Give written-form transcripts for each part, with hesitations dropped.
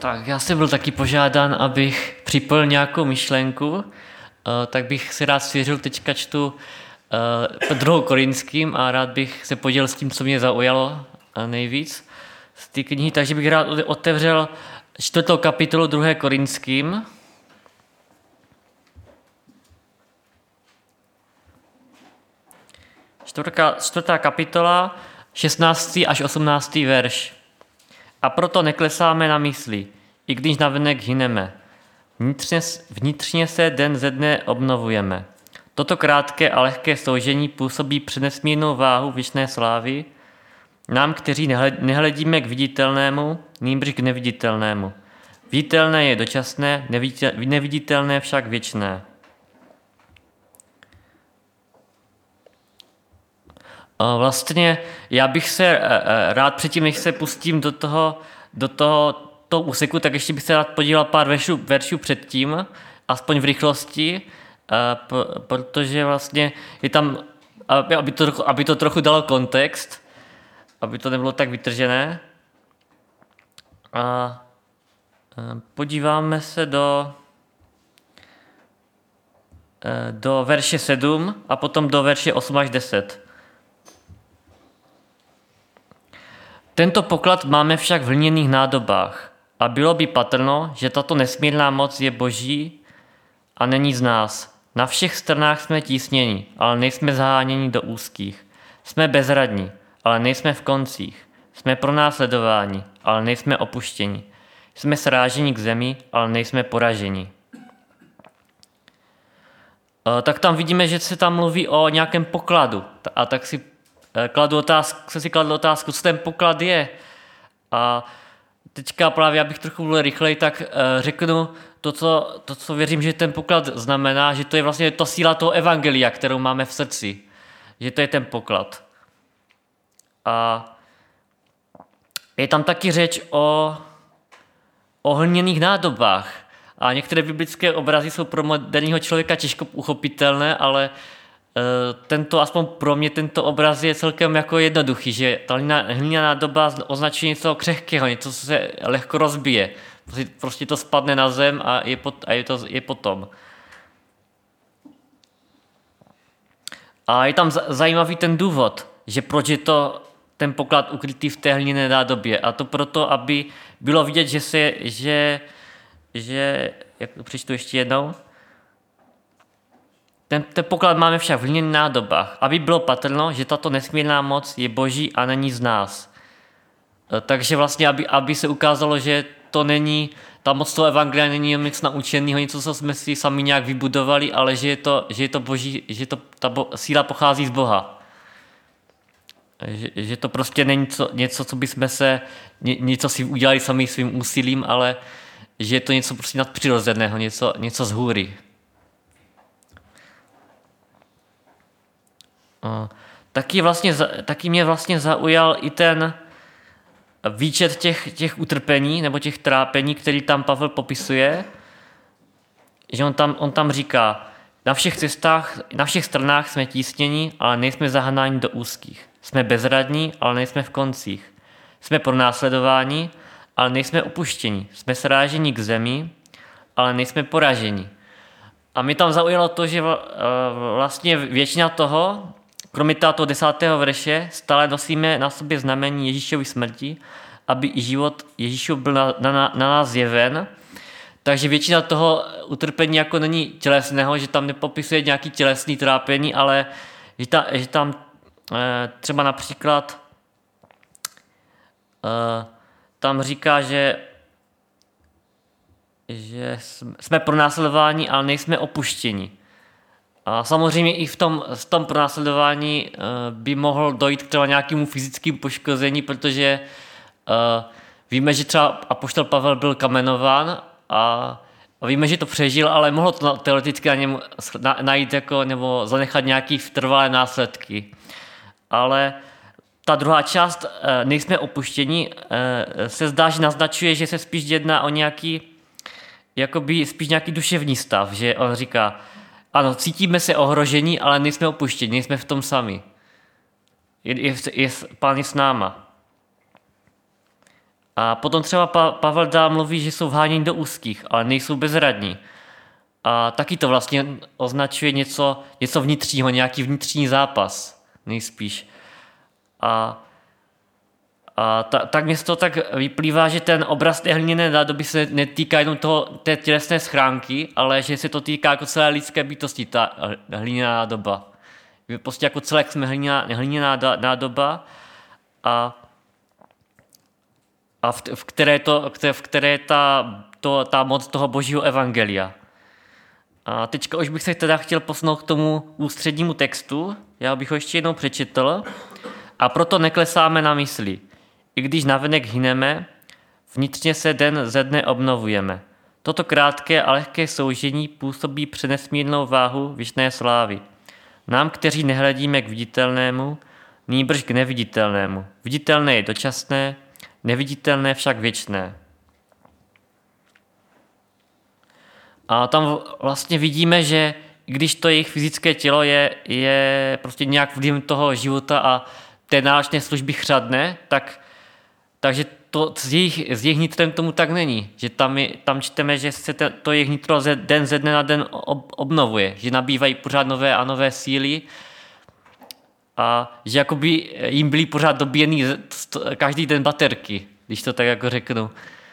Tak já jsem byl taky požádán, abych připojil nějakou myšlenku, tak bych si rád svěřil, teďka čtu 2. Korinským a rád bych se podělil s tím, co mě zaujalo nejvíc z té knihy, takže bych rád otevřel 4. kapitolu 2. Korinským. Čtvrtá kapitola, 16. až 18. verš. A proto neklesáme na mysli, i když navenek hyneme. Vnitřně se den ze dne obnovujeme. Toto krátké a lehké soužení působí přenesmírnou váhu věčné slávy nám, kteří nehledíme k viditelnému, nýbrž k neviditelnému. Viditelné je dočasné, neviditelné však věčné. Vlastně já bych se rád předtím, než se pustím do toho úseku, tak ještě bych se rád podíval pár veršů předtím, aspoň v rychlosti, protože vlastně je tam, aby to trochu dalo kontext, aby to nebylo tak vytržené. A podíváme se do verše 7 a potom do verše 8 až 10. Tento poklad máme však v hliněných nádobách a bylo by patrno, že tato nesmírná moc je boží a není z nás. Na všech stranách jsme tísněni, ale nejsme zaháněni do úzkých. Jsme bezradní, ale nejsme v koncích. Jsme pronásledováni, ale nejsme opuštěni. Jsme sráženi k zemi, ale nejsme poraženi. Tak tam vidíme, že se tam mluví o nějakém pokladu. A tak si kladl otázku, co ten poklad je. A teďka právě, abych trochu byl rychlej, tak řeknu to, co věřím, že ten poklad znamená, že to je vlastně ta síla toho evangelia, kterou máme v srdci. Že to je ten poklad. A je tam taky řeč o hliněných nádobách. A některé biblické obrazy jsou pro moderního člověka těžko uchopitelné, ale aspoň pro mě tento obraz je celkem jako jednoduchý, že ta hliněná nádoba označuje něco křehkého, něco, co se lehko rozbije. Prostě to spadne na zem a je potom. A je tam zajímavý ten důvod, že proč je to ten poklad ukrytý v té hliněné nádobě. A to proto, aby bylo vidět, že jak to přečtu ještě jednou, ten poklad máme však v hliněných nádobách, aby bylo patrno, že tato nesmírná moc je boží a není z nás. Takže vlastně, aby se ukázalo, že to není, ta moc toho evangelia není nic naučeného, něco, co jsme si sami nějak vybudovali, ale že je to boží, ta síla pochází z Boha. Že to prostě není něco, co bychom něco si udělali sami svým úsilím, ale že je to něco prostě nadpřirozeného, něco z hůry. Taky mě vlastně zaujal i ten výčet těch utrpení nebo těch trápení, který tam Pavel popisuje, že on tam říká, na všech stranách jsme tísněni, ale nejsme zahnáni do úzkých. Jsme bezradní, ale nejsme v koncích. Jsme pronásledováni, ale nejsme opuštěni. Jsme sráženi k zemi, ale nejsme poraženi. A mě tam zaujalo to, že vlastně většina toho, kromě toho 10. verše, stále nosíme na sobě znamení Ježíšovy smrti, aby i život Ježíšův byl na nás zjeven. Takže většina toho utrpení jako není tělesného, že tam nepopisuje nějaký tělesný trápení, ale že tam třeba například tam říká, že jsme pronásledováni, ale nejsme opuštěni. A samozřejmě i v tom pronásledování by mohl dojít k třeba nějakému fyzickému poškození, protože víme, že třeba apoštol Pavel byl kamenován a víme, že to přežil, ale mohlo to teoreticky na něm najít nebo zanechat nějaké trvalé následky. Ale ta druhá část, nejsme opuštěni, se zdá, že naznačuje, že se spíš jedná o spíš nějaký duševní stav, že on říká, ano, cítíme se ohrožení, ale nejsme opuštěni, nejsme v tom sami. Pán je s náma. A potom třeba Pavel dál mluví, že jsou vháněni do úzkých, ale nejsou bezradní. A taky to vlastně označuje něco vnitřního, nějaký vnitřní zápas, nejspíš. Tak mě z toho tak vyplývá, že ten obraz té hliněné nádoby se netýká jenom té tělesné schránky, ale že se to týká jako celé lidské bytosti, ta hliněná nádoba. Prostě jako celek jsme hliněná nádoba a v které je ta moc toho božího evangelia. A teďka už bych se teda chtěl posunout k tomu ústřednímu textu. Já bych ho ještě jednou přečetl. A proto neklesáme na mysli. I když navenek hyneme, vnitřně se den ze dne obnovujeme. Toto krátké a lehké soužení působí přenesmírnou váhu věčné slávy. Nám, kteří nehledíme k viditelnému, nýbrž k neviditelnému. Viditelné je dočasné, neviditelné však věčné. A tam vlastně vidíme, že když to jejich fyzické tělo je prostě nějak vlivem toho života a té náročné služby chřadne, takže to z jejich nitrem tomu tak není. Že tam čteme, že se to jejich nitro den ze dne na den obnovuje, že nabývají pořád nové a nové síly a že jakoby jim byly pořád dobíjený každý den baterky, když to tak jako řeknu.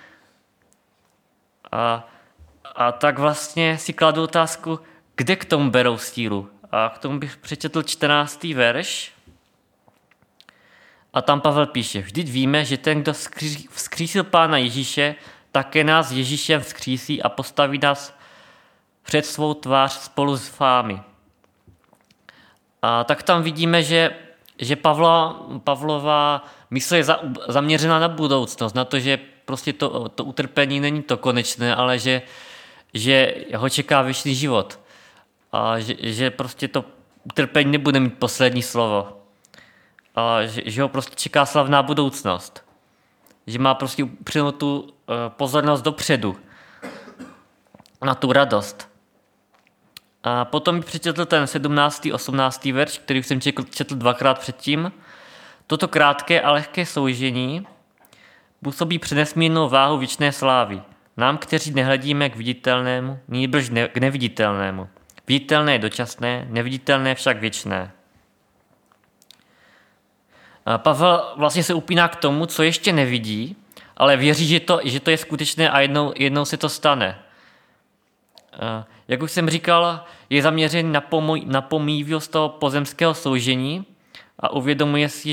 A tak vlastně si kladu otázku, kde k tomu berou sílu. A k tomu bych přečetl 14. verš. A tam Pavel píše, vždyť víme, že ten, kdo vzkřísil Pána Ježíše, také nás Ježíšem vzkřísí a postaví nás před svou tvář spolu s vámi. A tak tam vidíme, že Pavlova mysl je zaměřena na budoucnost, na to, že prostě to utrpení není to konečné, ale že ho čeká věčný život. A že prostě to utrpení nebude mít poslední slovo. A že ho prostě čeká slavná budoucnost. Že má prostě upřenou tu pozornost dopředu. Na tu radost. A potom mi přečetl ten 17. 18. verš, který jsem četl dvakrát předtím. Toto krátké a lehké soužení působí přenesmírnou váhu věčné slávy. Nám, kteří nehledíme k viditelnému, nýbrž k neviditelnému. Viditelné je dočasné, neviditelné však věčné. Pavel vlastně se upíná k tomu, co ještě nevidí, ale věří, že to je skutečné a jednou se to stane. Jak už jsem říkal, je zaměřen na pomývavost toho pozemského soužení a uvědomuje si,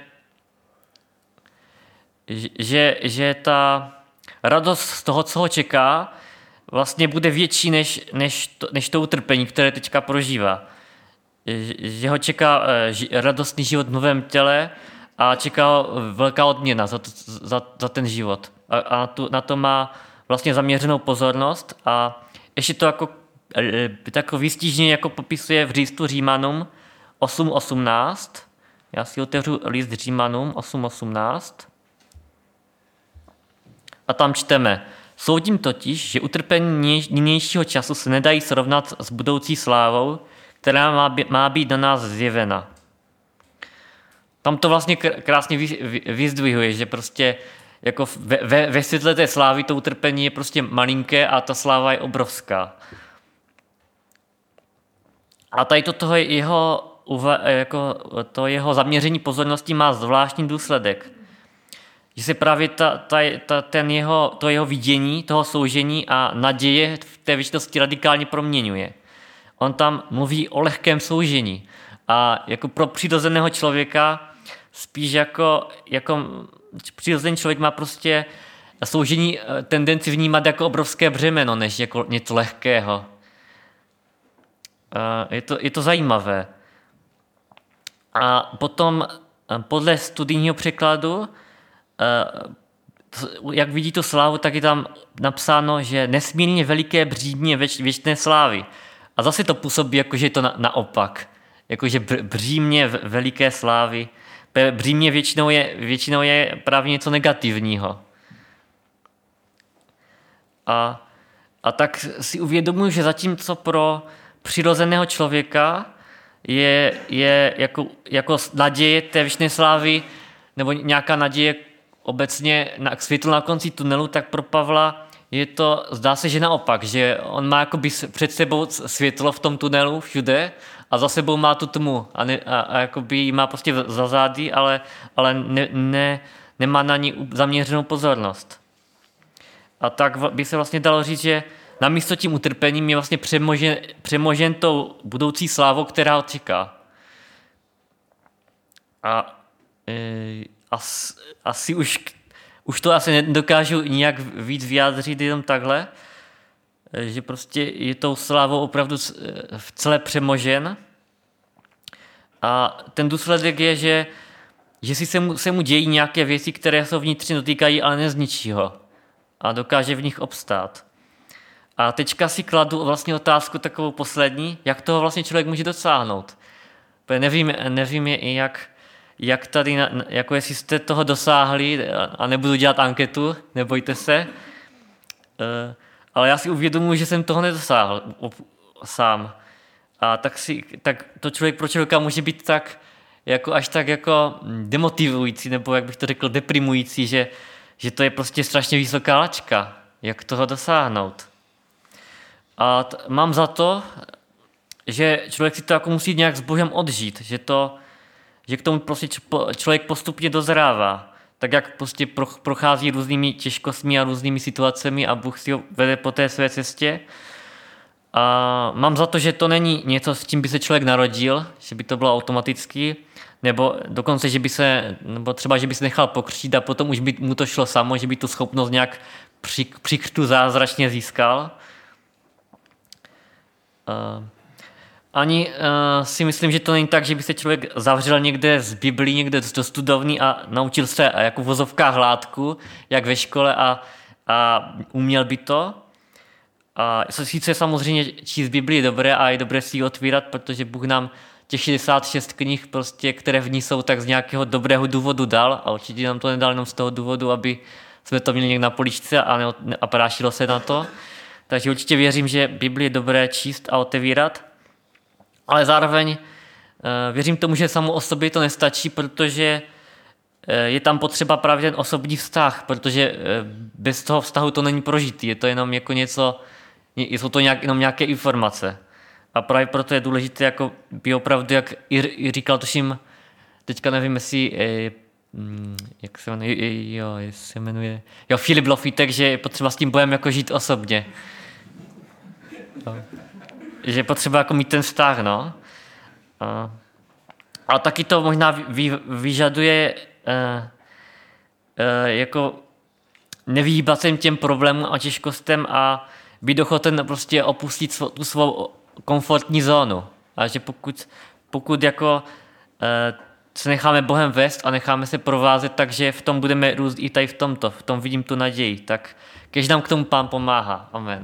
že ta radost z toho, co ho čeká, vlastně bude větší než to utrpení, které teďka prožívá. Že ho čeká radostný život v novém těle a čeká ho velká odměna za ten život. A na to má vlastně zaměřenou pozornost a ještě to jako výstižně jako popisuje v listu Římanům 8.18. Já si otevřu list Římanům 8.18. A tam čteme, soudím totiž, že utrpení nynějšího času se nedají srovnat s budoucí slávou, která má být na nás zjevena. Tam to vlastně krásně vyzdvihuje, že prostě jako ve světle té slávy to utrpení je prostě malinké a ta sláva je obrovská. A tady to jeho zaměření pozornosti má zvláštní důsledek. Že se právě to jeho vidění, toho soužení a naděje v té věčnosti radikálně proměňuje. On tam mluví o lehkém soužení a jako pro přirozeného člověka spíš jako přirozený člověk má prostě soužení tendenci vnímat jako obrovské břemeno, než jako něco lehkého. Je to zajímavé. A potom podle studijního překladu, jak vidí tu slávu, tak je tam napsáno, že nesmírně veliké břímě věčné slávy. A zase to působí, jako že je to naopak. Jakože břímě veliké slávy. Břímě většinou je právě něco negativního. A tak si uvědomuji, že zatímco pro přirozeného člověka je jako naděje té věčné slávy nebo nějaká naděje obecně na světlo na konci tunelu, tak pro Pavla je to, zdá se, že naopak, že on má jakoby před sebou světlo v tom tunelu všude a za sebou má tu tmu a jakoby ji má prostě za zády, ale nemá na ní zaměřenou pozornost. A tak by se vlastně dalo říct, že namísto tím utrpením je vlastně přemožen tou budoucí slávou, která ho čeká. A asi už to asi nedokážu nijak víc vyjádřit jenom takhle, že prostě je tou slávou opravdu v celé přemožen. A ten důsledek je, že si se mu dějí nějaké věci, které se vnitřně dotýkají, ale nezničí ho. A dokáže v nich obstát. A teďka si kladu vlastně otázku takovou poslední, jak toho vlastně člověk může dosáhnout. Nevím jak tady, jako jestli jste toho dosáhli, a nebudu dělat anketu, nebojte se, ale já si uvědomuji, že jsem toho nedosáhl sám. A tak to člověk pro člověka může být tak, až tak demotivující, nebo jak bych to řekl, deprimující, že to je prostě strašně vysoká laťka, jak toho dosáhnout. A mám za to, že člověk si to jako musí nějak s Bohem odžít, že k tomu prostě člověk postupně dozrává, tak jak prostě prochází různými těžkostmi a různými situacemi a Bůh si ho vede po té své cestě. A mám za to, že to není něco, s čím by se člověk narodil, že by to bylo automaticky, nebo dokonce, nebo třeba, že by se nechal pokřtít a potom už by mu to šlo samo, že by tu schopnost nějak při křtu zázračně získal. Ani si myslím, že to není tak, že by se člověk zavřel někde z Biblii, někde do studovny a naučil se jako v vozovkách hládku, jak ve škole a uměl by to. A sice samozřejmě číst Biblii je dobré a je dobré si ji otvírat, protože Bůh nám těch 66 knih, prostě, které v ní jsou, tak z nějakého dobrého důvodu dal a určitě nám to nedal jenom z toho důvodu, aby jsme to měli někde na poličce a prášilo se na to. Takže určitě věřím, že Bibli je dobré číst a otevírat, ale zároveň věřím tomu, že samo o sobě to nestačí, protože je tam potřeba právě ten osobní vztah, protože bez toho vztahu to není prožitý, je to jenom jako něco, jsou to jenom nějaké informace. A právě proto je důležité jako by opravdu, jak i říkal, tuším, teďka nevím, jestli jak se jmenuje, Filip Lofítek, že je potřeba s tím Bohem jako žít osobně. Že je potřeba jako mít ten vztah, no. Ale taky to možná vyžaduje jako nevyhýbat se těm problémům a těžkostem a být ochoten prostě opustit tu svou komfortní zónu. A že pokud jako se necháme Bohem vést a necháme se provázet, takže v tom budeme růst i tady v tom vidím tu naději. Tak kež nám k tomu Pán pomáhá. Amen.